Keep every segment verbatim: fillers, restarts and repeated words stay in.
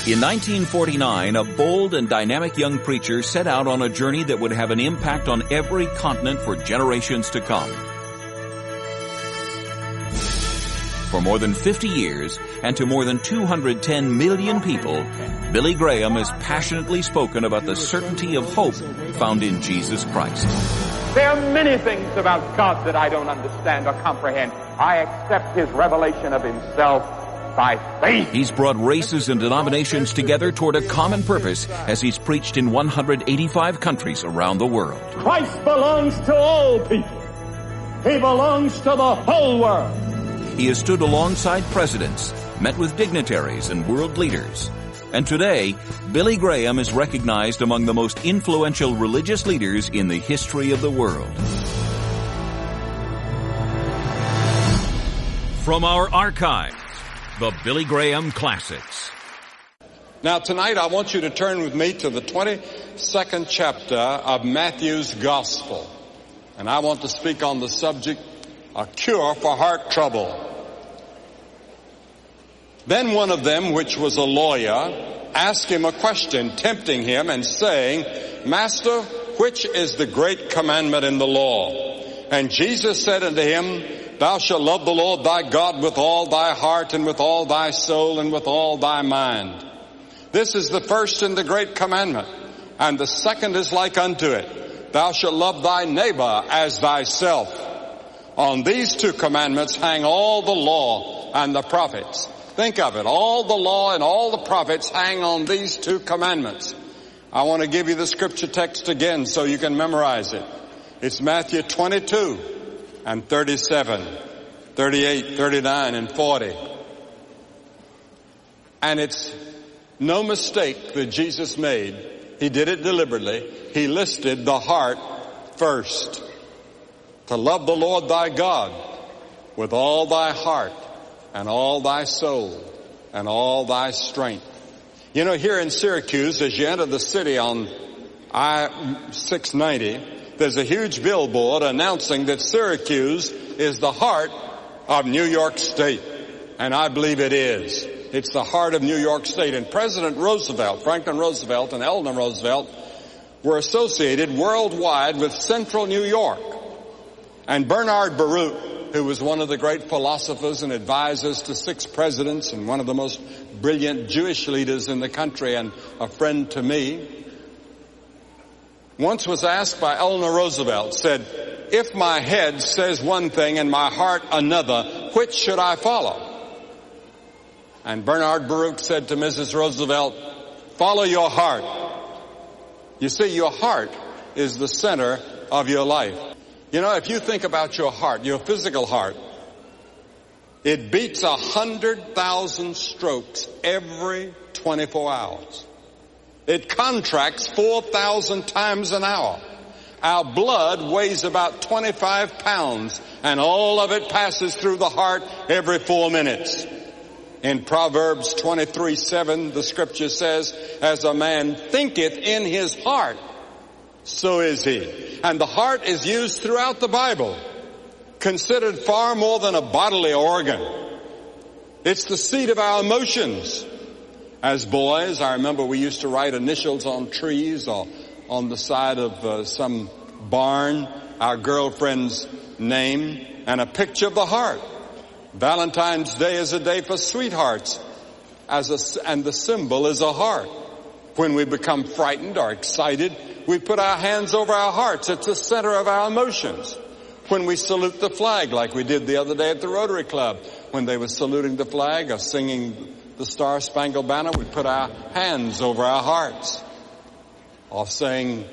In nineteen forty-nine, a bold and dynamic young preacher set out on a journey that would have an impact on every continent for generations to come. For more than fifty years, and to more than two hundred ten million people, Billy Graham has passionately spoken about the certainty of hope found in Jesus Christ. There are many things about God that I don't understand or comprehend. I accept His revelation of Himself by faith. He's brought races and denominations together toward a common purpose as he's preached in one hundred eighty-five countries around the world. Christ belongs to all people. He belongs to the whole world. He has stood alongside presidents, met with dignitaries and world leaders. And today, Billy Graham is recognized among the most influential religious leaders in the history of the world. From our archives, the Billy Graham Classics. Now tonight I want you to turn with me to the twenty-second chapter of Matthew's Gospel. And I want to speak on the subject, a cure for heart trouble. Then one of them, which was a lawyer, asked him a question, tempting him and saying, Master, which is the great commandment in the law? And Jesus said unto him, Thou shalt love the Lord thy God with all thy heart and with all thy soul and with all thy mind. This is the first and the great commandment. And the second is like unto it. Thou shalt love thy neighbor as thyself. On these two commandments hang all the law and the prophets. Think of it. All the law and all the prophets hang on these two commandments. I want to give you the scripture text again so you can memorize it. It's Matthew twenty-two and thirty-seven, thirty-eight, thirty-nine, and forty. And it's no mistake that Jesus made. He did it deliberately. He listed the heart first. To love the Lord thy God with all thy heart and all thy soul and all thy strength. You know, here in Syracuse, as you enter the city on I six ninety, there's a huge billboard announcing that Syracuse is the heart of New York State. And I believe it is. It's the heart of New York State. And President Roosevelt, Franklin Roosevelt and Eleanor Roosevelt were associated worldwide with Central New York. And Bernard Baruch, who was one of the great philosophers and advisors to six presidents and one of the most brilliant Jewish leaders in the country and a friend to me, once was asked by Eleanor Roosevelt, said, if my head says one thing and my heart another, which should I follow? And Bernard Baruch said to Missus Roosevelt, follow your heart. You see, your heart is the center of your life. You know, if you think about your heart, your physical heart, it beats a hundred thousand strokes every twenty-four hours. It contracts four thousand times an hour. Our blood weighs about twenty-five pounds, and all of it passes through the heart every four minutes. In Proverbs twenty-three seven, the scripture says, as a man thinketh in his heart, so is he. And the heart is used throughout the Bible, considered far more than a bodily organ. It's the seat of our emotions. As boys, I remember we used to write initials on trees or on the side of uh, some barn, our girlfriend's name, and a picture of the heart. Valentine's Day is a day for sweethearts, as a, and the symbol is a heart. When we become frightened or excited, we put our hands over our hearts. It's the center of our emotions. When we salute the flag, like we did the other day at the Rotary Club, when they were saluting the flag or singing the Star Spangled Banner, we put our hands over our hearts. Or saying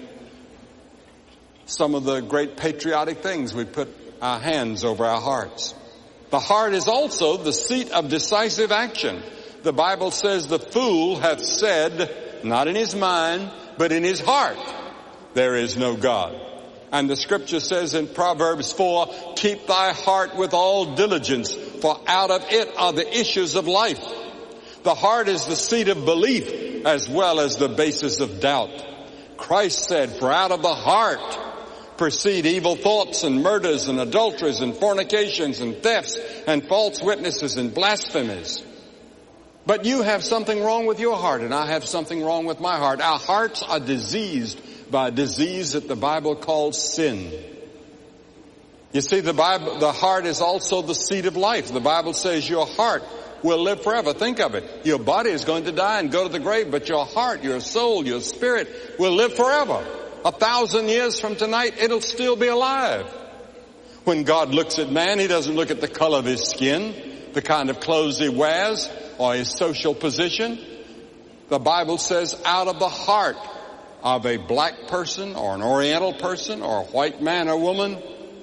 some of the great patriotic things, we put our hands over our hearts. The heart is also the seat of decisive action. The Bible says the fool hath said, not in his mind, but in his heart, there is no God. And the scripture says in Proverbs four, keep thy heart with all diligence, for out of it are the issues of life. The heart is the seat of belief as well as the basis of doubt. Christ said, for out of the heart proceed evil thoughts and murders and adulteries and fornications and thefts and false witnesses and blasphemies. But you have something wrong with your heart, and I have something wrong with my heart. Our hearts are diseased by a disease that the Bible calls sin. You see, the Bible, the heart is also the seat of life. The Bible says your heart will live forever. Think of it. Your body is going to die and go to the grave, but your heart, your soul, your spirit will live forever. A thousand years from tonight, it'll still be alive. When God looks at man, He doesn't look at the color of his skin, the kind of clothes he wears, or his social position. The Bible says out of the heart of a black person or an Oriental person or a white man or woman,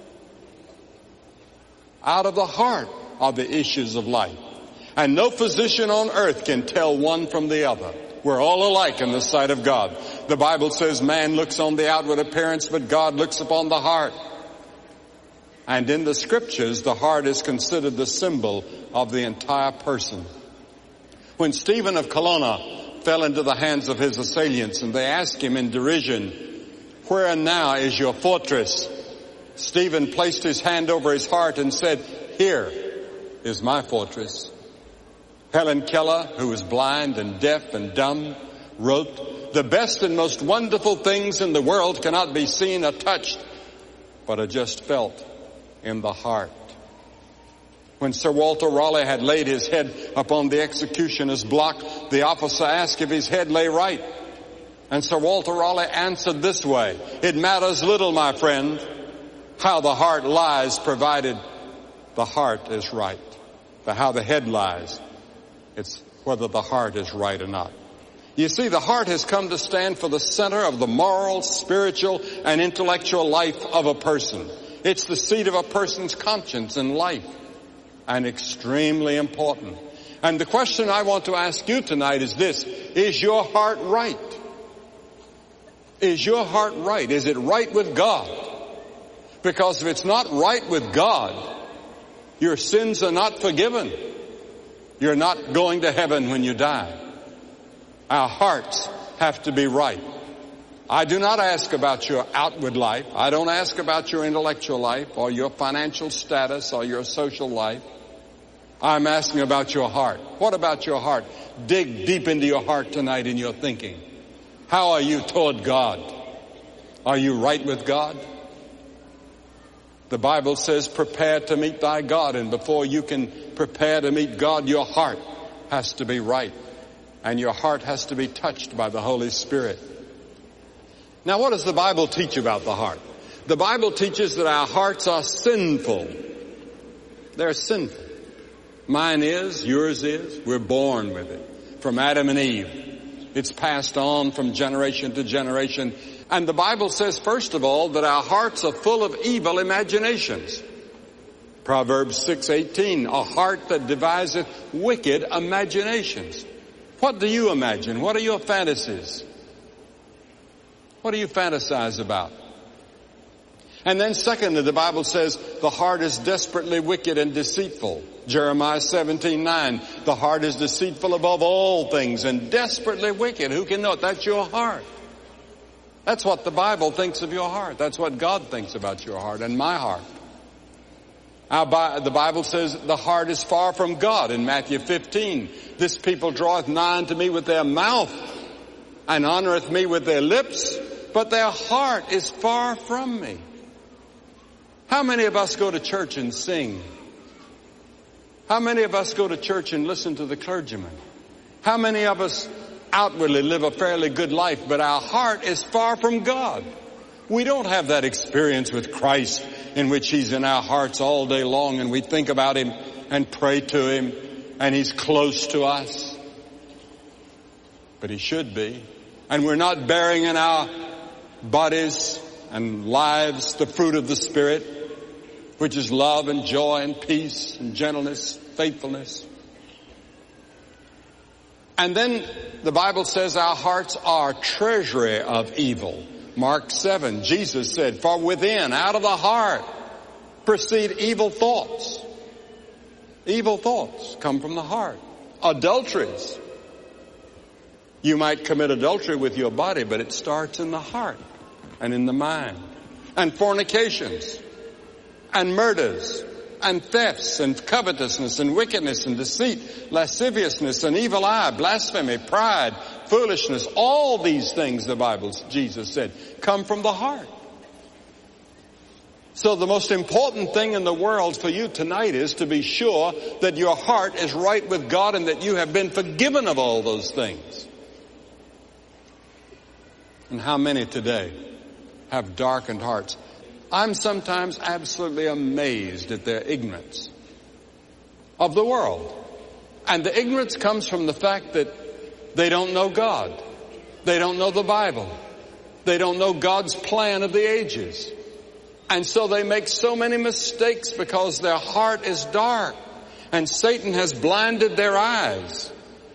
out of the heart are the issues of life. And no physician on earth can tell one from the other. We're all alike in the sight of God. The Bible says man looks on the outward appearance, but God looks upon the heart. And in the scriptures, the heart is considered the symbol of the entire person. When Stephen of Colonna fell into the hands of his assailants and they asked him in derision, "Where now is your fortress?" Stephen placed his hand over his heart and said, "Here is my fortress." Helen Keller, who was blind and deaf and dumb, wrote, "The best and most wonderful things in the world cannot be seen or touched, but are just felt in the heart." When Sir Walter Raleigh had laid his head upon the executioner's block, the officer asked if his head lay right. And Sir Walter Raleigh answered this way, "It matters little, my friend, how the heart lies, provided the heart is right." For how the head lies, it's whether the heart is right or not. You see, the heart has come to stand for the center of the moral, spiritual, and intellectual life of a person. It's the seat of a person's conscience and life, and extremely important. And the question I want to ask you tonight is this: is your heart right? Is your heart right? Is it right with God? Because if it's not right with God, your sins are not forgiven. You're not going to heaven when you die. Our hearts have to be right. I do not ask about your outward life. I don't ask about your intellectual life or your financial status or your social life. I'm asking about your heart. What about your heart? Dig deep into your heart tonight in your thinking. How are you toward God? Are you right with God? The Bible says, prepare to meet thy God. And before you can prepare to meet God, your heart has to be right. And your heart has to be touched by the Holy Spirit. Now, what does the Bible teach about the heart? The Bible teaches that our hearts are sinful. They're sinful. Mine is, yours is. We're born with it. From Adam and Eve. It's passed on from generation to generation. And the Bible says, first of all, that our hearts are full of evil imaginations. Proverbs six eighteen, a heart that deviseth wicked imaginations. What do you imagine? What are your fantasies? What do you fantasize about? And then secondly, the Bible says the heart is desperately wicked and deceitful. Jeremiah seventeen nine, the heart is deceitful above all things and desperately wicked. Who can know it? That's your heart. That's what the Bible thinks of your heart. That's what God thinks about your heart and my heart. Our, the Bible says the heart is far from God in Matthew fifteen. This people draweth nigh unto me with their mouth and honoreth me with their lips, but their heart is far from me. How many of us go to church and sing? How many of us go to church and listen to the clergyman? How many of us outwardly live a fairly good life, but our heart is far from God? We don't have that experience with Christ in which He's in our hearts all day long and we think about Him and pray to Him and He's close to us. But He should be. And we're not bearing in our bodies and lives the fruit of the Spirit, which is love and joy and peace and gentleness, faithfulness. And then the Bible says our hearts are treasury of evil. Mark seven, Jesus said, for within, out of the heart, proceed evil thoughts. Evil thoughts come from the heart. Adulteries. You might commit adultery with your body, but it starts in the heart and in the mind. And fornications and murders and thefts and covetousness and wickedness and deceit, lasciviousness and evil eye, blasphemy, pride, foolishness. All these things, the Bible, Jesus said, come from the heart. So the most important thing in the world for you tonight is to be sure that your heart is right with God and that you have been forgiven of all those things. And how many today have darkened hearts? I'm sometimes absolutely amazed at their ignorance of the world. And the ignorance comes from the fact that they don't know God. They don't know the Bible. They don't know God's plan of the ages. And so they make so many mistakes because their heart is dark and Satan has blinded their eyes.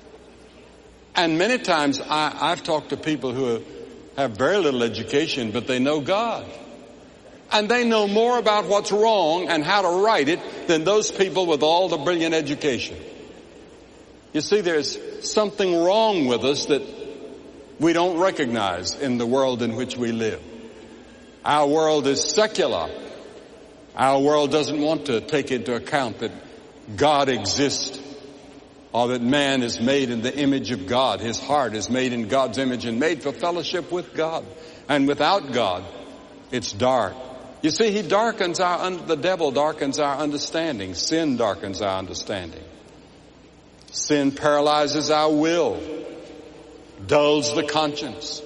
And many times I, I've talked to people who have very little education, but they know God. And they know more about what's wrong and how to right it than those people with all the brilliant education. You see, there's something wrong with us that we don't recognize in the world in which we live. Our world is secular. Our world doesn't want to take into account that God exists or that man is made in the image of God. His heart is made in God's image and made for fellowship with God. And without God, it's dark. You see, he darkens our, the devil darkens our understanding. Sin darkens our understanding. Sin paralyzes our will, dulls the conscience,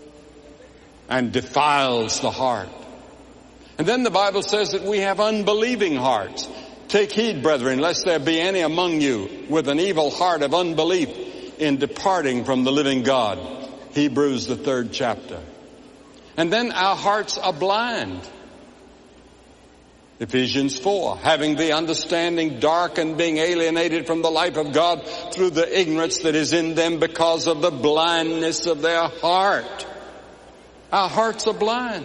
and defiles the heart. And then the Bible says that we have unbelieving hearts. Take heed, brethren, lest there be any among you with an evil heart of unbelief in departing from the living God. Hebrews, the third chapter. And then our hearts are blind. Ephesians four, having the understanding dark and being alienated from the life of God through the ignorance that is in them because of the blindness of their heart. Our hearts are blind.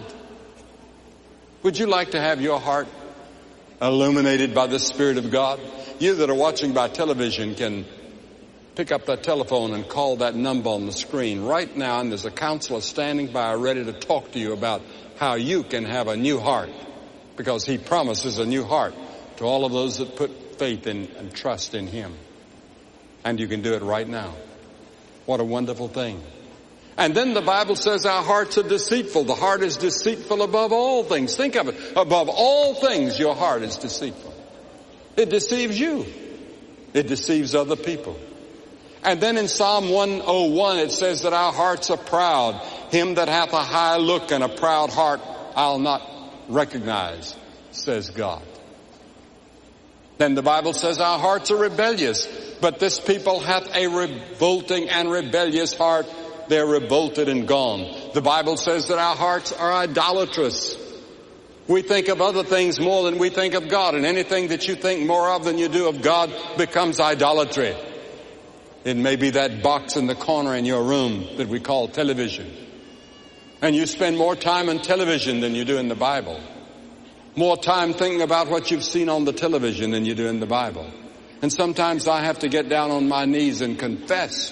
Would you like to have your heart illuminated by the Spirit of God? You that are watching by television can pick up that telephone and call that number on the screen right now, and there's a counselor standing by ready to talk to you about how you can have a new heart, because he promises a new heart to all of those that put faith in and trust in him. And you can do it right now. What a wonderful thing. And then the Bible says our hearts are deceitful. The heart is deceitful above all things. Think of it. Above all things, your heart is deceitful. It deceives you. It deceives other people. And then in Psalm one oh one, it says that our hearts are proud. Him that hath a high look and a proud heart, I'll not recognize, says God. Then the Bible says our hearts are rebellious. But this people hath a revolting and rebellious heart. They're revolted and gone. The Bible says that our hearts are idolatrous. We think of other things more than we think of God, and anything that you think more of than you do of God becomes idolatry. It may be that box in the corner in your room that we call television. And you spend more time on television than you do in the Bible. More time thinking about what you've seen on the television than you do in the Bible. And sometimes I have to get down on my knees and confess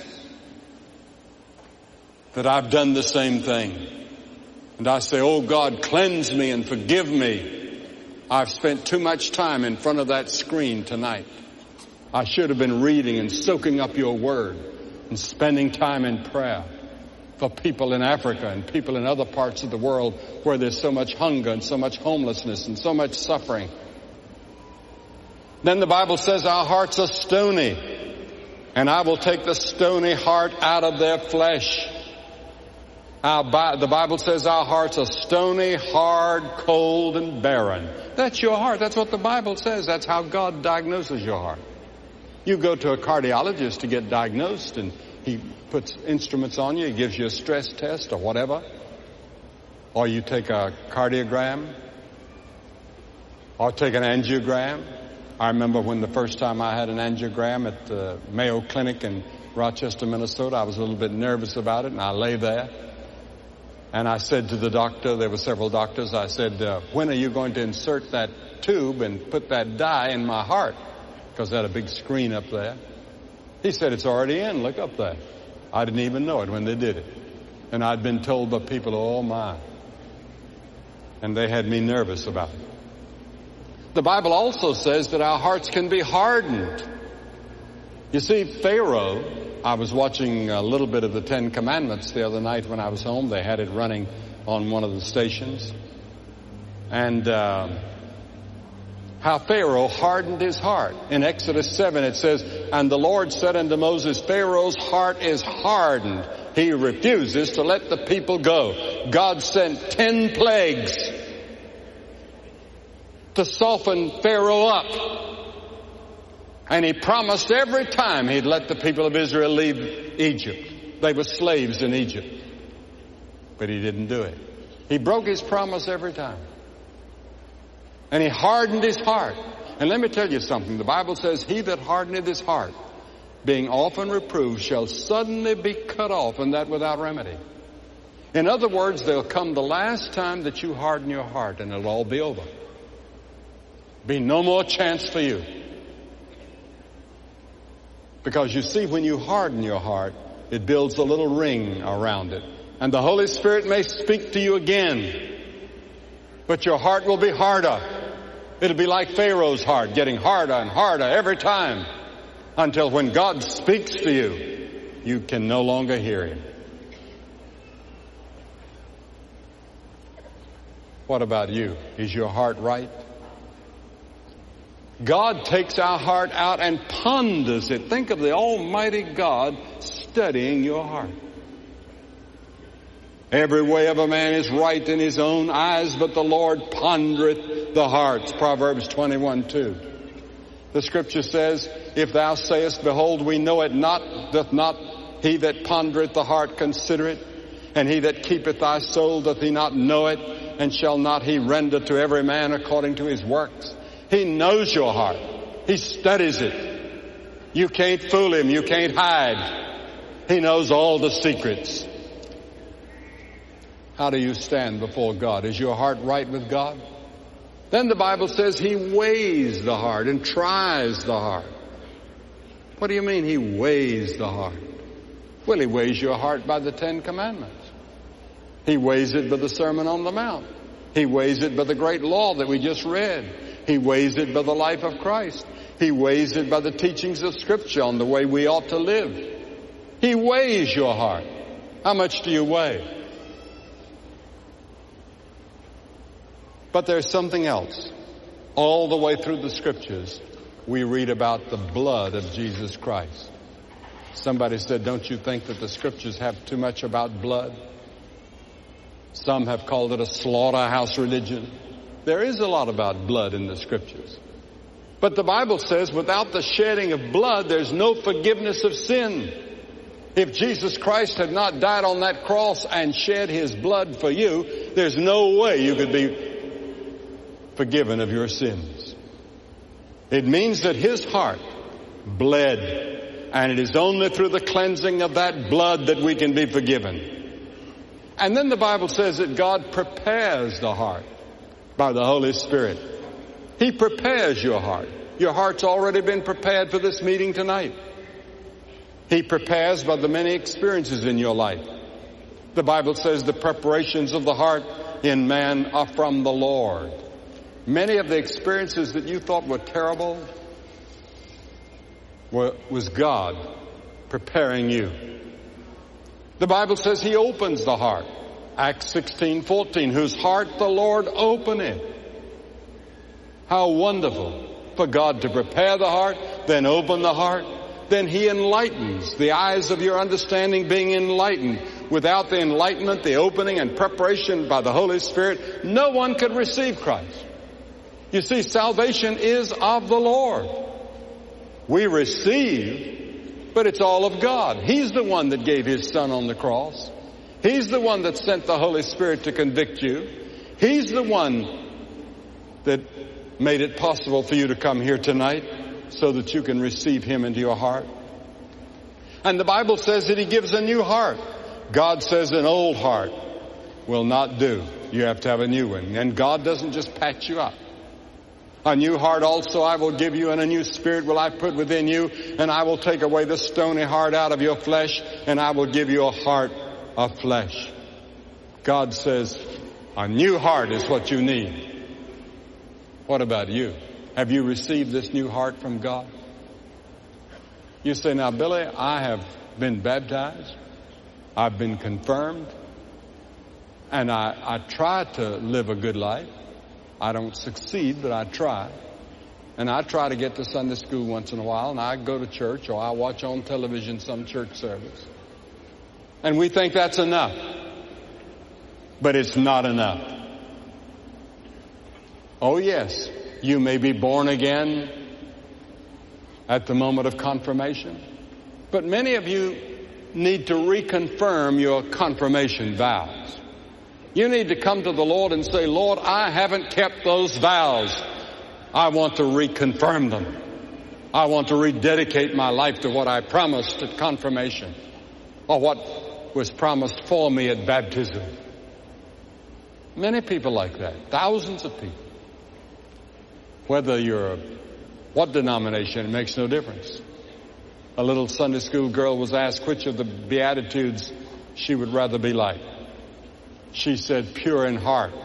that I've done the same thing. And I say, oh God, cleanse me and forgive me. I've spent too much time in front of that screen tonight. I should have been reading and soaking up your word and spending time in prayer for people in Africa and people in other parts of the world where there's so much hunger and so much homelessness and so much suffering. Then the Bible says our hearts are stony, and I will take the stony heart out of their flesh. Our, the Bible says our hearts are stony, hard, cold, and barren. That's your heart. That's what the Bible says. That's how God diagnoses your heart. You go to a cardiologist to get diagnosed, and he puts instruments on you. He gives you a stress test or whatever. Or you take a cardiogram, or take an angiogram. I remember when the first time I had an angiogram at the Mayo Clinic in Rochester, Minnesota, I was a little bit nervous about it, and I lay there. And I said to the doctor, there were several doctors, I said, uh, when are you going to insert that tube and put that dye in my heart? Because they had a big screen up there. He said, it's already in, look up there. I didn't even know it when they did it. And I'd been told by people, oh my. And they had me nervous about it. The Bible also says that our hearts can be hardened. You see, Pharaoh, I was watching a little bit of the Ten Commandments the other night when I was home. They had it running on one of the stations. And uh, how Pharaoh hardened his heart. In Exodus seven it says, "And the Lord said unto Moses, Pharaoh's heart is hardened. He refuses to let the people go." God sent ten plagues to soften Pharaoh up. And he promised every time he'd let the people of Israel leave Egypt. They were slaves in Egypt. But he didn't do it. He broke his promise every time. And he hardened his heart. And let me tell you something. The Bible says, "He that hardeneth his heart, being often reproved, shall suddenly be cut off, and that without remedy." In other words, there'll come the last time that you harden your heart, and it'll all be over. Be no more chance for you. Because you see, when you harden your heart, it builds a little ring around it. And the Holy Spirit may speak to you again, but your heart will be harder. It'll be like Pharaoh's heart, getting harder and harder every time, until when God speaks to you, you can no longer hear him. What about you? Is your heart right? God takes our heart out and ponders it. Think of the Almighty God studying your heart. Every way of a man is right in his own eyes, but the Lord pondereth the hearts. Proverbs twenty-one two. The scripture says, "If thou sayest, Behold, we know it not, doth not he that pondereth the heart consider it? And he that keepeth thy soul, doth he not know it? And shall not he render to every man according to his works?" He knows your heart. He studies it. You can't fool him. You can't hide. He knows all the secrets. How do you stand before God? Is your heart right with God? Then the Bible says he weighs the heart and tries the heart. What do you mean he weighs the heart? Well, he weighs your heart by the Ten Commandments. He weighs it by the Sermon on the Mount. He weighs it by the great law that we just read. He weighs it by the life of Christ. He weighs it by the teachings of Scripture on the way we ought to live. He weighs your heart. How much do you weigh? But there's something else. All the way through the Scriptures, we read about the blood of Jesus Christ. Somebody said, "Don't you think that the Scriptures have too much about blood?" Some have called it a slaughterhouse religion. There is a lot about blood in the Scriptures. But the Bible says without the shedding of blood, there's no forgiveness of sin. If Jesus Christ had not died on that cross and shed his blood for you, there's no way you could be forgiven of your sins. It means that his heart bled, and it is only through the cleansing of that blood that we can be forgiven. And then the Bible says that God prepares the heart by the Holy Spirit. He prepares your heart. Your heart's already been prepared for this meeting tonight. He prepares by the many experiences in your life. The Bible says the preparations of the heart in man are from the Lord. Many of the experiences that you thought were terrible were, was God preparing you. The Bible says he opens the heart. Acts sixteen fourteen, "Whose heart the Lord openeth." How wonderful for God to prepare the heart, then open the heart. Then he enlightens, the eyes of your understanding being enlightened. Without the enlightenment, the opening and preparation by the Holy Spirit, no one could receive Christ. You see, salvation is of the Lord. We receive, but it's all of God. He's the one that gave his Son on the cross. He's the one that sent the Holy Spirit to convict you. He's the one that made it possible for you to come here tonight so that you can receive him into your heart. And the Bible says that he gives a new heart. God says an old heart will not do. You have to have a new one. And God doesn't just patch you up. A new heart also I will give you, and a new spirit will I put within you, and I will take away the stony heart out of your flesh, and I will give you a heart of flesh. God says a new heart is what you need. What about you? Have you received this new heart from God? You say, now, Billy, I have been baptized. I've been confirmed. And I, I try to live a good life. I don't succeed, but I try. And I try to get to Sunday school once in a while, and I go to church, or I watch on television some church service. And we think that's enough. But it's not enough. Oh yes, you may be born again at the moment of confirmation. But many of you need to reconfirm your confirmation vows. You need to come to the Lord and say, Lord, I haven't kept those vows. I want to reconfirm them. I want to rededicate my life to what I promised at confirmation, or what was promised for me at baptism. Many people like that. Thousands of people. Whether you're what denomination, it makes no difference. A little Sunday school girl was asked which of the Beatitudes she would rather be like. She said, pure in heart.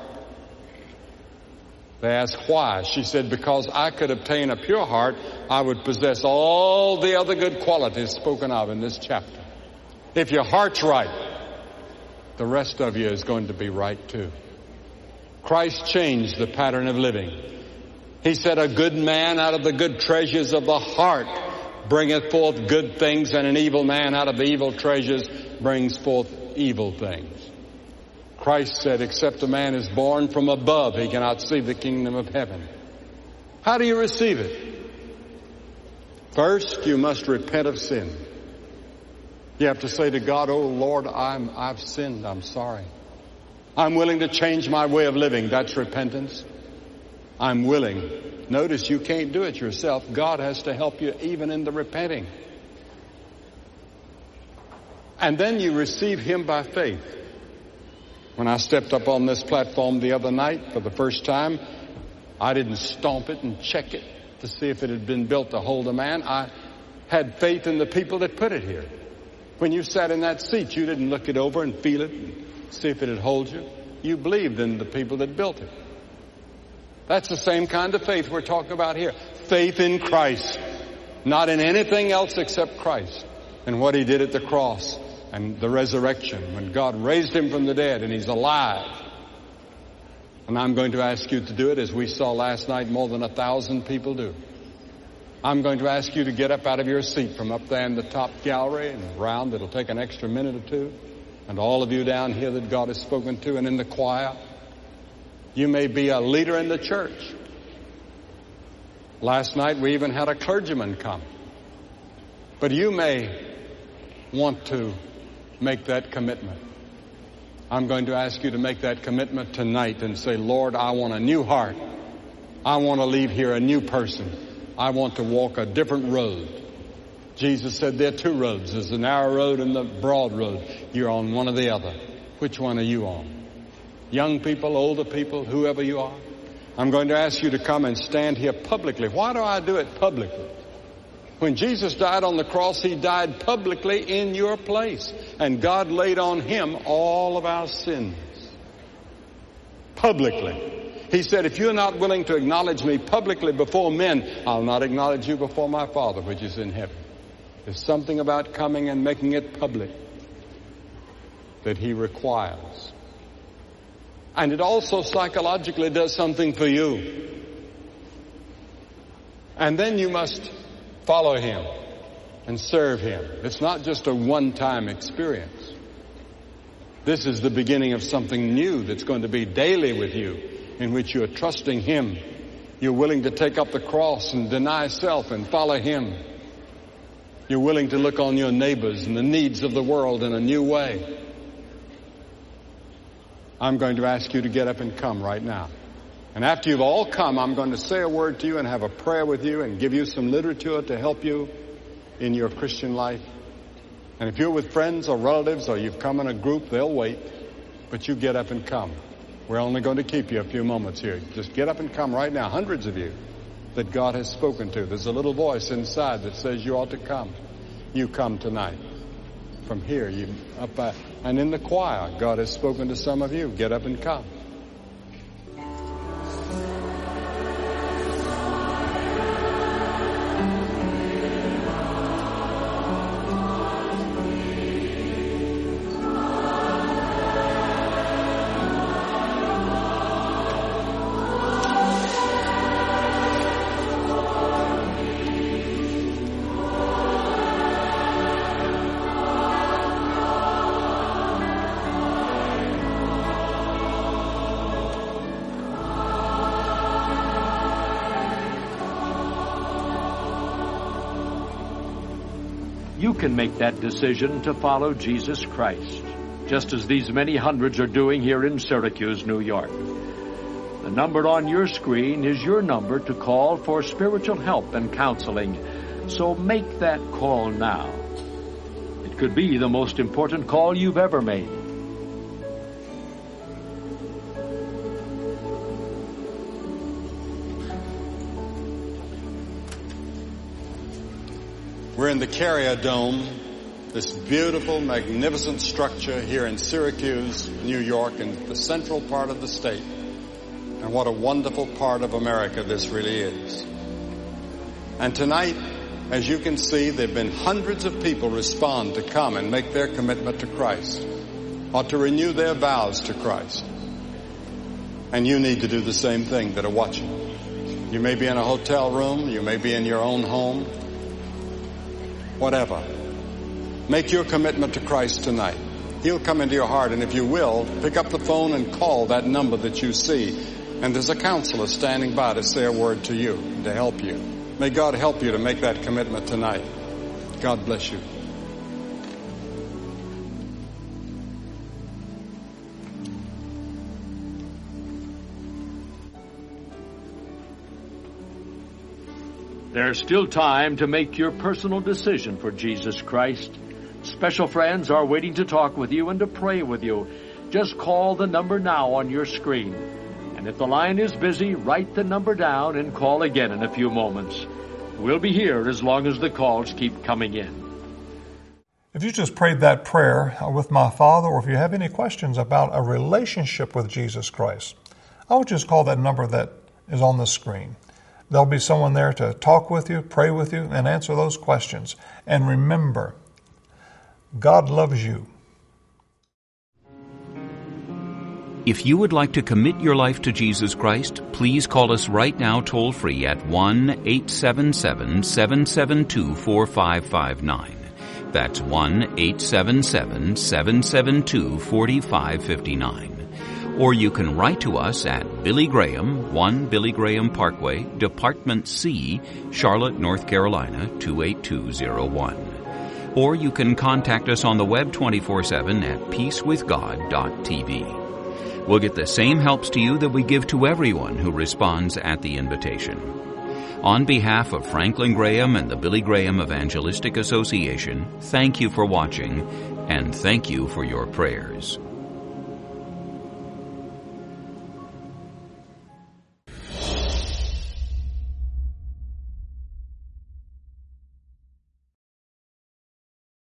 They asked why. She said, because I could obtain a pure heart, I would possess all the other good qualities spoken of in this chapter. If your heart's right, the rest of you is going to be right too. Christ changed the pattern of living. He said, a good man out of the good treasures of the heart bringeth forth good things, and an evil man out of the evil treasures brings forth evil things. Christ said, except a man is born from above, he cannot see the kingdom of heaven. How do you receive it? First, you must repent of sin. You have to say to God, oh Lord, I'm, I've sinned. I'm sorry. I'm willing to change my way of living. That's repentance. I'm willing. Notice you can't do it yourself. God has to help you even in the repenting. And then you receive Him by faith. When I stepped up on this platform the other night for the first time, I didn't stomp it and check it to see if it had been built to hold a man. I had faith in the people that put it here. When you sat in that seat, you didn't look it over and feel it and see if it would hold you. You believed in the people that built it. That's the same kind of faith we're talking about here. Faith in Christ. Not in anything else except Christ and what He did at the cross and the resurrection when God raised Him from the dead and He's alive. And I'm going to ask you to do it as we saw last night more than a thousand people do. I'm going to ask you to get up out of your seat from up there in the top gallery and around. It'll take an extra minute or two. And all of you down here that God has spoken to and in the choir. You may be a leader in the church. Last night we even had a clergyman come. But you may want to make that commitment. I'm going to ask you to make that commitment tonight and say, Lord, I want a new heart. I want to leave here a new person. I want to walk a different road. Jesus said there are two roads. There's the narrow road and the broad road. You're on one or the other. Which one are you on? Young people, older people, whoever you are. I'm going to ask you to come and stand here publicly. Why do I do it publicly? When Jesus died on the cross, He died publicly in your place. And God laid on Him all of our sins. Publicly. He said, if you're not willing to acknowledge me publicly before men, I'll not acknowledge you before my Father which is in heaven. There's something about coming and making it public that He requires. And it also psychologically does something for you. And then you must follow Him and serve Him. It's not just a one-time experience. This is the beginning of something new that's going to be daily with you, in which you're trusting Him. You're willing to take up the cross and deny self and follow Him. You're willing to look on your neighbors and the needs of the world in a new way. I'm going to ask you to get up and come right now. And after you've all come, I'm going to say a word to you and have a prayer with you and give you some literature to help you in your Christian life. And if you're with friends or relatives or you've come in a group, they'll wait. But you get up and come. We're only going to keep you a few moments here. Just get up and come right now. Hundreds of you that God has spoken to. There's a little voice inside that says you ought to come. You come tonight. From here, you up uh, and in the choir, God has spoken to some of you. Get up and come. You can make that decision to follow Jesus Christ, just as these many hundreds are doing here in Syracuse, New York. The number on your screen is your number to call for spiritual help and counseling, so make that call now. It could be the most important call you've ever made. We're in the Carrier Dome, this beautiful, magnificent structure here in Syracuse, New York, in the central part of the state. And what a wonderful part of America this really is. And tonight, as you can see, there have been hundreds of people respond to come and make their commitment to Christ, or to renew their vows to Christ. And you need to do the same thing that are watching. You may be in a hotel room, you may be in your own home, whatever. Make your commitment to Christ tonight. He'll come into your heart, and if you will, pick up the phone and call that number that you see. And there's a counselor standing by to say a word to you, to help you. May God help you to make that commitment tonight. God bless you. There's still time to make your personal decision for Jesus Christ. Special friends are waiting to talk with you and to pray with you. Just call the number now on your screen. And if the line is busy, write the number down and call again in a few moments. We'll be here as long as the calls keep coming in. If you just prayed that prayer with my Father, or if you have any questions about a relationship with Jesus Christ, I would just call that number that is on the screen. There'll be someone there to talk with you, pray with you, and answer those questions. And remember, God loves you. If you would like to commit your life to Jesus Christ, please call us right now toll-free at one eight seven seven, seven seven two, four five five nine. That's one eight seven seven, seven seven two, four five five nine. Or you can write to us at Billy Graham, one Billy Graham Parkway, Department C, Charlotte, North Carolina, two eight two zero one. Or you can contact us on the web twenty-four seven at peace with god dot t v. We'll get the same helps to you that we give to everyone who responds at the invitation. On behalf of Franklin Graham and the Billy Graham Evangelistic Association, thank you for watching, and thank you for your prayers.